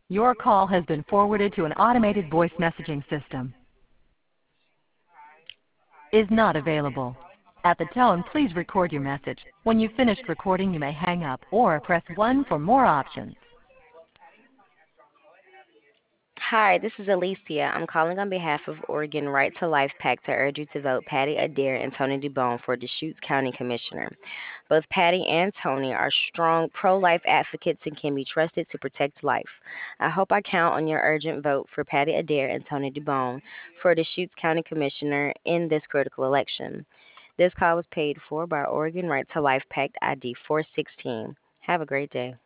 Your call has been forwarded to an automated voice messaging system. Is not available. At the tone, please record your message. When you've finished recording, you may hang up or press 1 for more options. Hi, this is Alicia. I'm calling on behalf of Oregon Right to Life PAC to urge you to vote Patty Adair and Tony DuBone for Deschutes County Commissioner. Both Patty and Tony are strong pro-life advocates and can be trusted to protect life. I hope I count on your urgent vote for Patty Adair and Tony DuBone for Deschutes County Commissioner in this critical election. This call was paid for by Oregon Right to Life PAC ID 416. Have a great day.